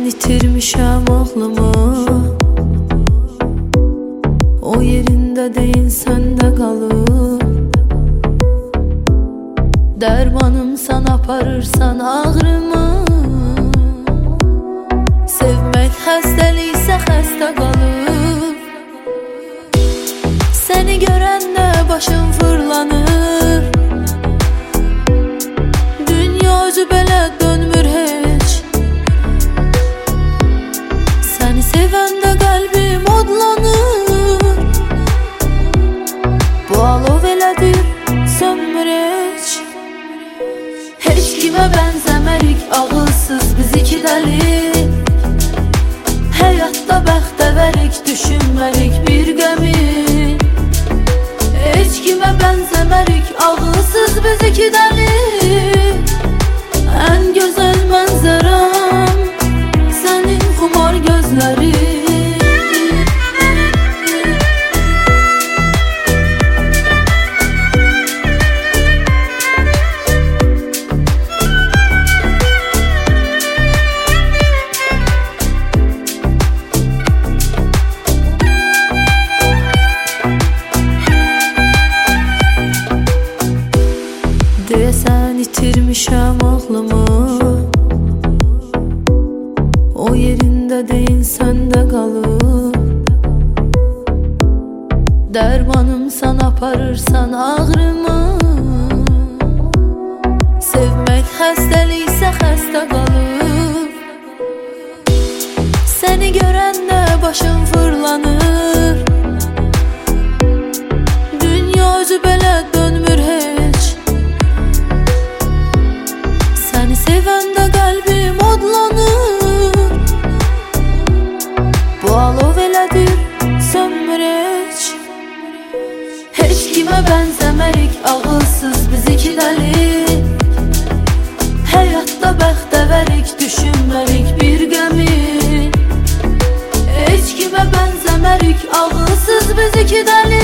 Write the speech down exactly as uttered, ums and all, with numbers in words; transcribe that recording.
Deyəsən itirmişəm ağlımı, o yerində deyil səndə qalıb. Dərmanımsan, aparırsan ağrımı. Sevmək xəstəliksə xəstə qalıb. Səni görəndə başım fırlanır. Dünya özü belə dönmür heç. Səni sevəndə qəlbim odlanır. Bu alov elədir, sönmür heç. Heç kimə bənzəmərik, ağılsız biz iki dəli. Həyatda bəxtəvərik, düşünmərik bir qəmi. Heç kimə bənzəmərik, ağılsız biz iki dəli. Ən gözəl mənzərəm sənin xumar gözlərin. Deyəsən itirmişəm ağlımı, o yerində deyil səndə qalıb. Dərmanımsan, aparırsan ağrımı. Sevmək xəstəliksə xəstə qalıb. Səni görəndə başım fırlanır. Dünya özü belə dönmür heç. Səni sevəndə qəlbim odlanır. Bu alov elədir, sönmür heç. Heç kimə bənzəmərik, ağılsız biz iki dəli. Həyatda bəxtəvərik, düşünmərik bir qəmi. Heç kimə bənzəmərik, ağılsız biz iki dəli.